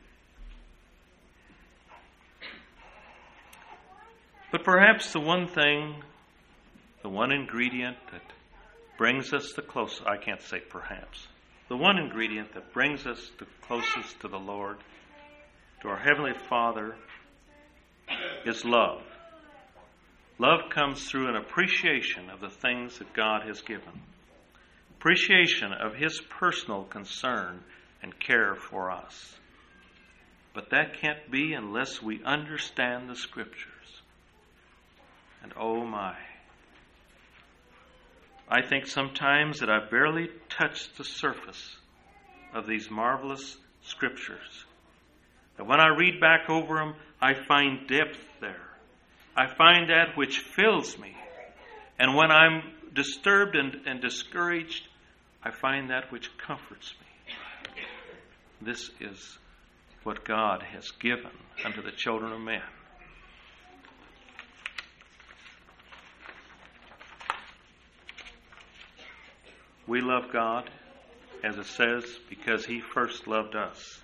But perhaps the one thing, the one ingredient that brings us the closest, I can't say perhaps, the one ingredient that brings us the closest to the Lord, to our Heavenly Father, is love. Love comes through an appreciation of the things that God has given. Appreciation of His personal concern and care for us. But that can't be unless we understand the Scriptures. And oh my, I think sometimes that I've barely touched the surface of these marvelous Scriptures. That when I read back over them, I find depth there. I find that which fills me. And when I'm disturbed and discouraged, I find that which comforts me. This is what God has given unto the children of men. We love God, as it says, because He first loved us.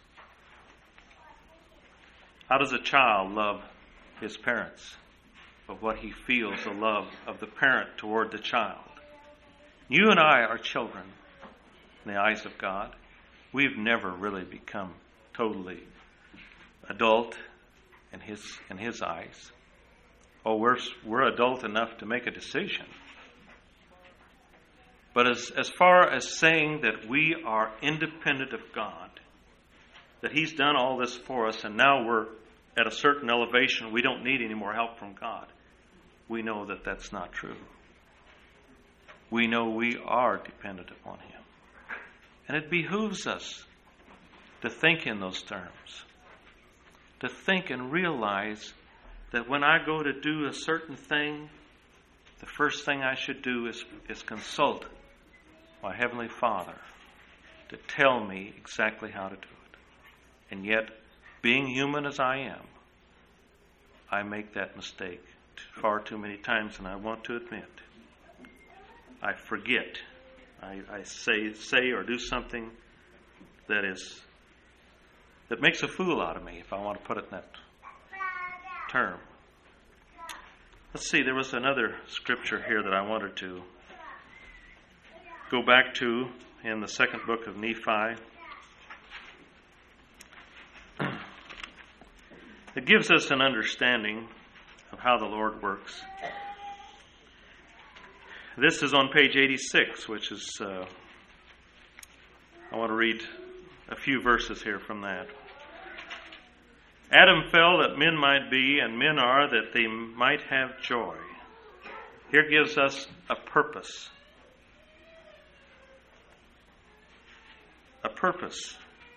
How does a child love his parents? Of what he feels the love of the parent toward the child. You and I are children in the eyes of God. We've never really become totally adult in His eyes. Oh, we're adult enough to make a decision. But as far as saying that we are independent of God, that He's done all this for us and now we're at a certain elevation, we don't need any more help from God. We know that that's not true. We know we are dependent upon Him. And it behooves us to think in those terms. To think and realize that when I go to do a certain thing, the first thing I should do is consult my Heavenly Father to tell me exactly how to do it. And yet, being human as I am, I make that mistake far too many times, and I want to admit. I forget. I say or do something that makes a fool out of me, if I want to put it in that term. Let's see, there was another scripture here that I wanted to go back to in the second book of Nephi. It gives us an understanding of how the Lord works. This is on page 86, which is, I want to read a few verses here from that. Adam fell that men might be, and men are that they might have joy. Here gives us a purpose. A purpose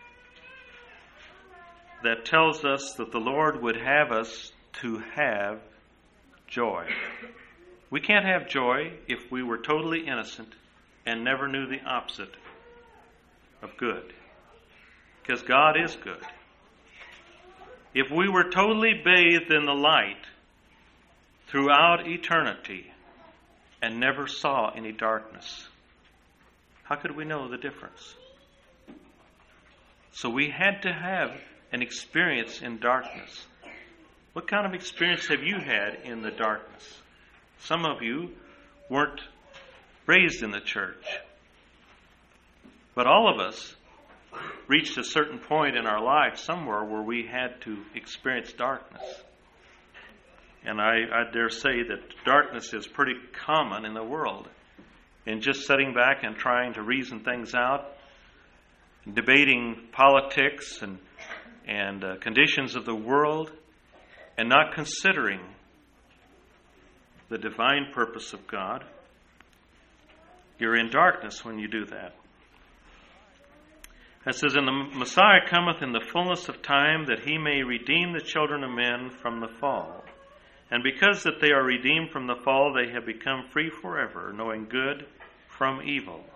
that tells us that the Lord would have us to have joy. We can't have joy if we were totally innocent and never knew the opposite of good. Because God is good. If we were totally bathed in the light throughout eternity and never saw any darkness, how could we know the difference? So we had to have an experience in darkness. What kind of experience have you had in the darkness? Some of you weren't raised in the church. But all of us reached a certain point in our life somewhere where we had to experience darkness. And I dare say that darkness is pretty common in the world. And just sitting back and trying to reason things out, debating politics and conditions of the world, and not considering the divine purpose of God. You're in darkness when you do that. It says, "And the Messiah cometh in the fullness of time, that he may redeem the children of men from the fall. And because that they are redeemed from the fall, they have become free forever, knowing good from evil.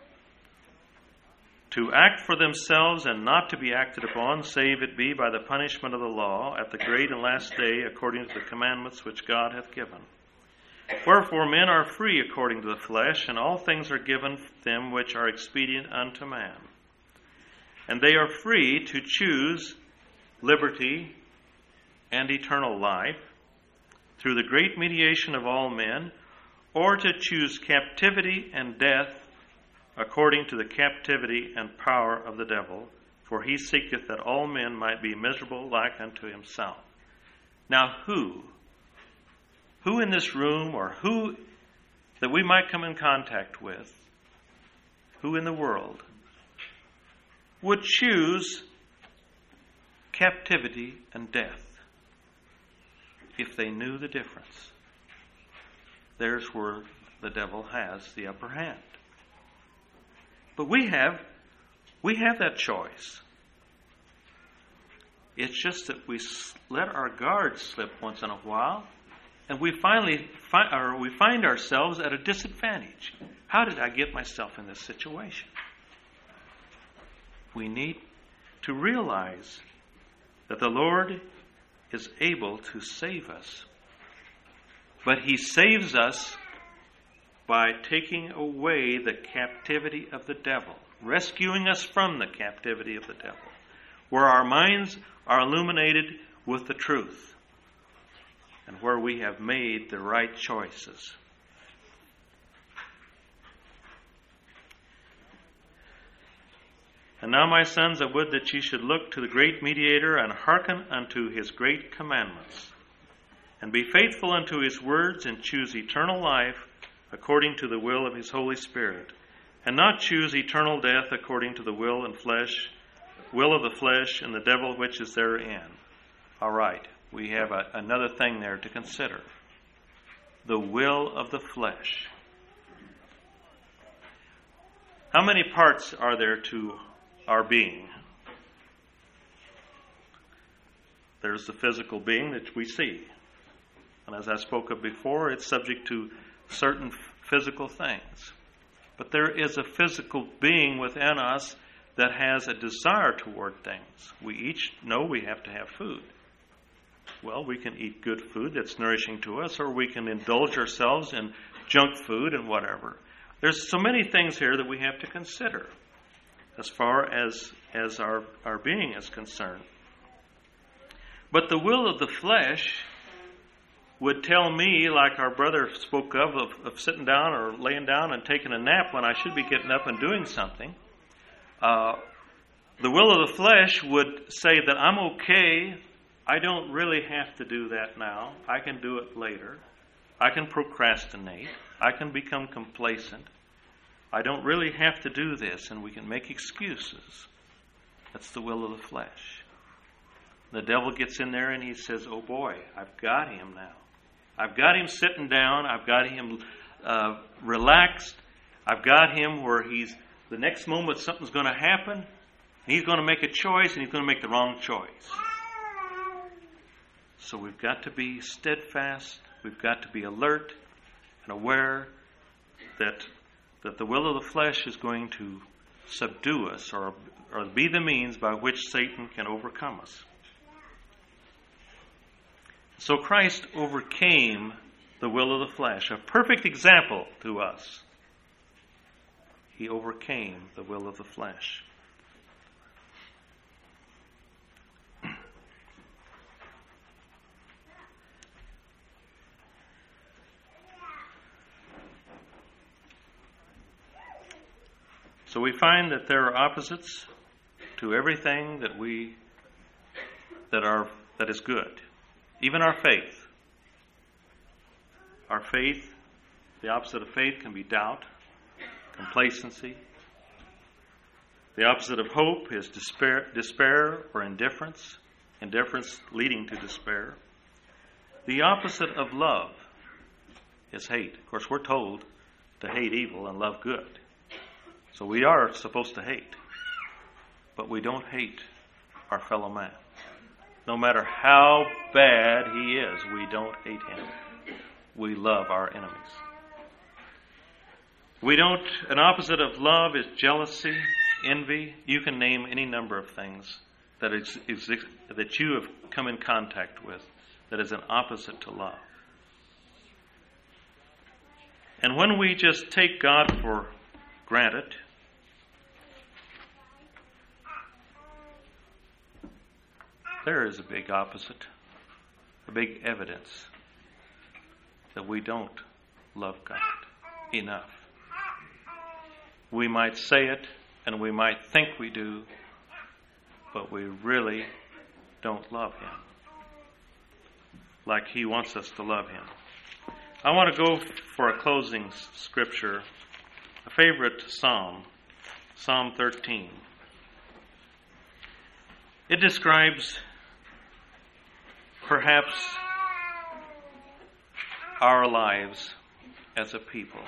To act for themselves and not to be acted upon, save it be by the punishment of the law, at the great and last day, according to the commandments which God hath given. Wherefore men are free according to the flesh, and all things are given them which are expedient unto man. And they are free to choose liberty and eternal life through the great mediation of all men, or to choose captivity and death according to the captivity and power of the devil, for he seeketh that all men might be miserable like unto himself." Now who in this room, or who that we might come in contact with, who in the world would choose captivity and death if they knew the difference? There's where the devil has the upper hand. But we have that choice. It's just that we let our guard slip once in a while, and we find ourselves at a disadvantage. How did I get myself in this situation? We need to realize that the Lord is able to save us. But He saves us by taking away the captivity of the devil, rescuing us from the captivity of the devil, where our minds are illuminated with the truth, and where we have made the right choices. "And now, my sons, I would that ye should look to the great mediator, and hearken unto his great commandments, and be faithful unto his words, and choose eternal life according to the will of his Holy Spirit, and not choose eternal death according to the will of the flesh, and the devil which is therein." All right, we have another thing there to consider. The will of the flesh. How many parts are there to our being? There's the physical being that we see. And as I spoke of before, it's subject to certain physical things. But there is a physical being within us that has a desire toward things. We each know we have to have food. Well, we can eat good food that's nourishing to us, or we can indulge ourselves in junk food and whatever. There's so many things here that we have to consider as far as our being is concerned. But the will of the flesh would tell me, like our brother spoke of sitting down or laying down and taking a nap when I should be getting up and doing something. The will of the flesh would say that I'm okay. I don't really have to do that now. I can do it later. I can procrastinate. I can become complacent. I don't really have to do this, and we can make excuses. That's the will of the flesh. The devil gets in there and he says, "Oh boy, I've got him now. I've got him sitting down. I've got him relaxed. I've got him where the next moment something's going to happen. He's going to make a choice, and he's going to make the wrong choice." So we've got to be steadfast. We've got to be alert and aware that the will of the flesh is going to subdue us, or be the means by which Satan can overcome us. So Christ overcame the will of the flesh, a perfect example to us. He overcame the will of the flesh. So we find that there are opposites to everything that is good. Even our faith. Our faith, the opposite of faith can be doubt, complacency. The opposite of hope is despair or indifference. Indifference leading to despair. The opposite of love is hate. Of course, we're told to hate evil and love good. So we are supposed to hate. But we don't hate our fellow man. No matter how bad he is, we don't hate him. We love our enemies. An opposite of love is jealousy, envy. You can name any number of things that you have come in contact with that is an opposite to love. And when we just take God for granted, there is a big opposite, a big evidence that we don't love God enough. We might say it and we might think we do, but we really don't love Him like He wants us to love Him. I want to go for a closing scripture, a favorite psalm, Psalm 13. It describes perhaps our lives as a people.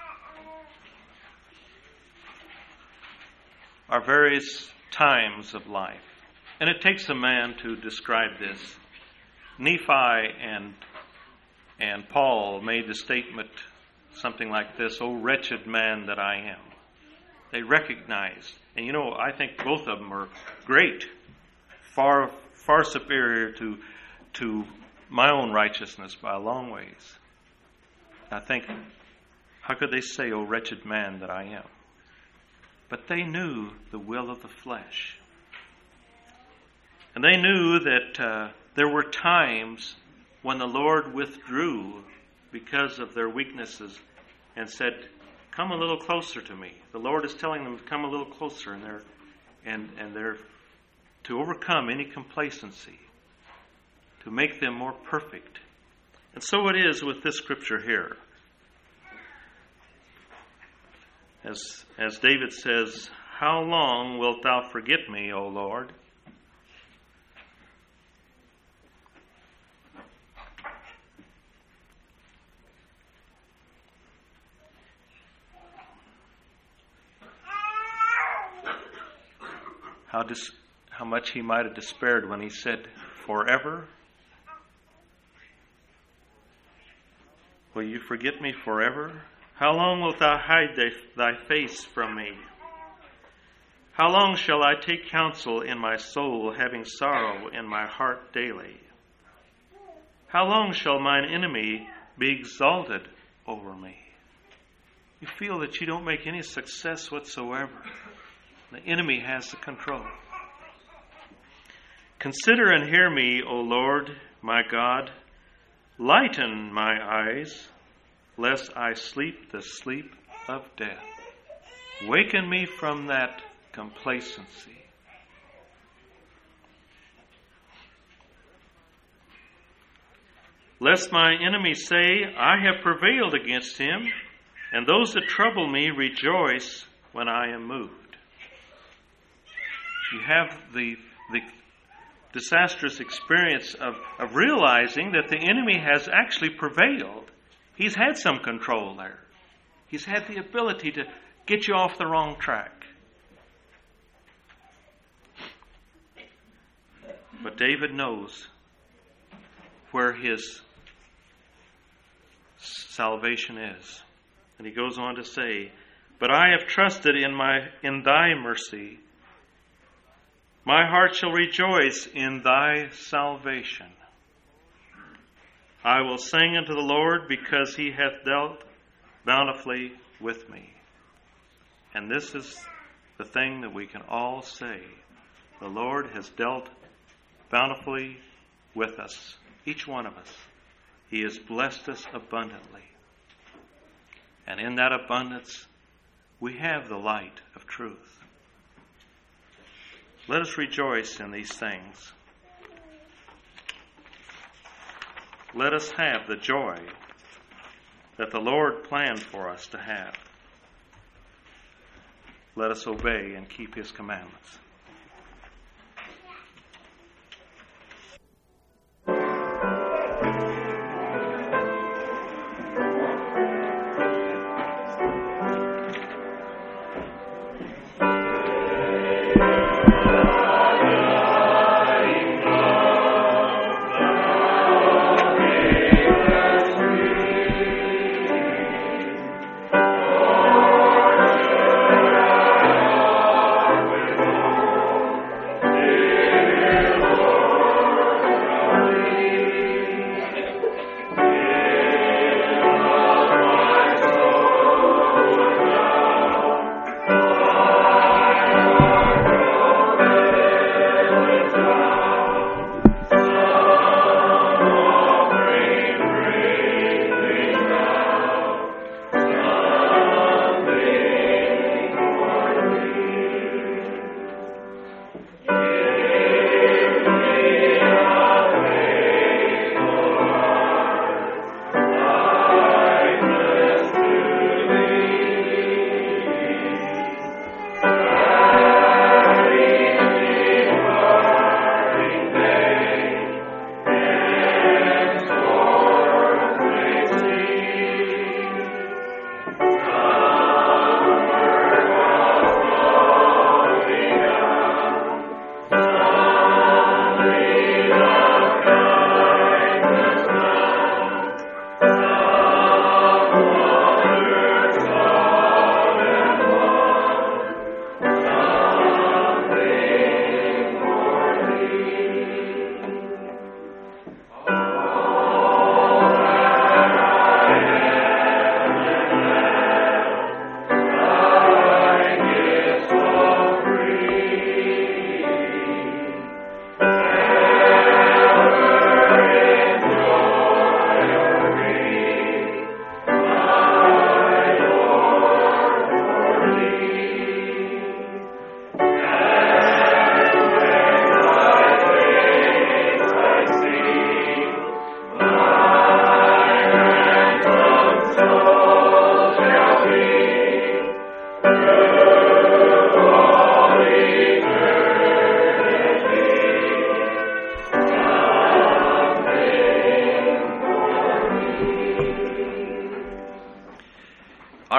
Our various times of life. And it takes a man to describe this. Nephi and Paul made the statement something like this, "O wretched man that I am." They recognized, and I think both of them are great, far superior to my own righteousness by a long ways. I think, how could they say, "O wretched man that I am"? But they knew the will of the flesh. And they knew that there were times when the Lord withdrew because of their weaknesses and said, "Come a little closer to me." The Lord is telling them to come a little closer, and they're to overcome any complacency, to make them more perfect. And so it is with this scripture here. As David says, "How long wilt thou forget me, O Lord? How much he might have despaired when he said, "Forever? Will you forget me forever? How long wilt thou hide thy face from me? How long shall I take counsel in my soul, having sorrow in my heart daily? How long shall mine enemy be exalted over me?" You feel that you don't make any success whatsoever. The enemy has the control. "Consider and hear me, O Lord, my God. Lighten my eyes, lest I sleep the sleep of death. Waken me from that complacency." "Lest my enemies say, I have prevailed against him, and those that trouble me rejoice when I am moved." You have the disastrous experience of realizing that the enemy has actually prevailed. He's had some control there. He's had the ability to get you off the wrong track. But David knows where his salvation is. And he goes on to say, "But I have trusted in thy mercy. My heart shall rejoice in thy salvation. I will sing unto the Lord because he hath dealt bountifully with me." And this is the thing that we can all say. The Lord has dealt bountifully with us, each one of us. He has blessed us abundantly. And in that abundance, we have the light of truth. Let us rejoice in these things. Let us have the joy that the Lord planned for us to have. Let us obey and keep His commandments.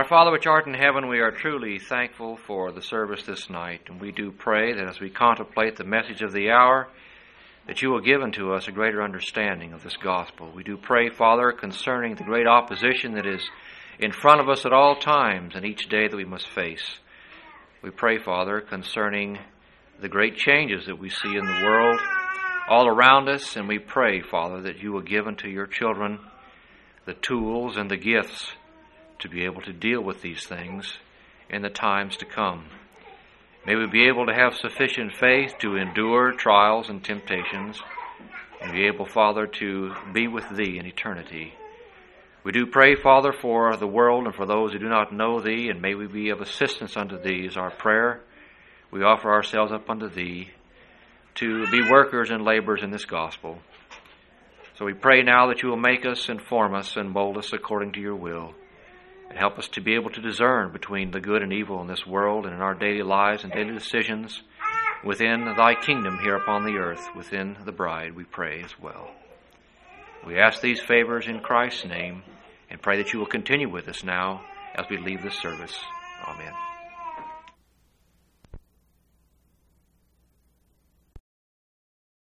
Father which art in heaven, we are truly thankful for the service this night, and we do pray that as we contemplate the message of the hour, that you will give unto us a greater understanding of this gospel. We do pray, Father, concerning the great opposition that is in front of us at all times and each day that we must face. We pray, Father, concerning the great changes that we see in the world all around us, and we pray, Father, that you will give unto your children the tools and the gifts to be able to deal with these things in the times to come. May we be able to have sufficient faith to endure trials and temptations, and be able, Father, to be with Thee in eternity. We do pray, Father, for the world and for those who do not know Thee, and may we be of assistance unto Thee is our prayer. We offer ourselves up unto Thee to be workers and laborers in this gospel. So we pray now that you will make us and form us and mold us according to your will, and help us to be able to discern between the good and evil in this world and in our daily lives and daily decisions within thy kingdom here upon the earth, within the bride, we pray as well. We ask these favors in Christ's name and pray that you will continue with us now as we leave this service. Amen.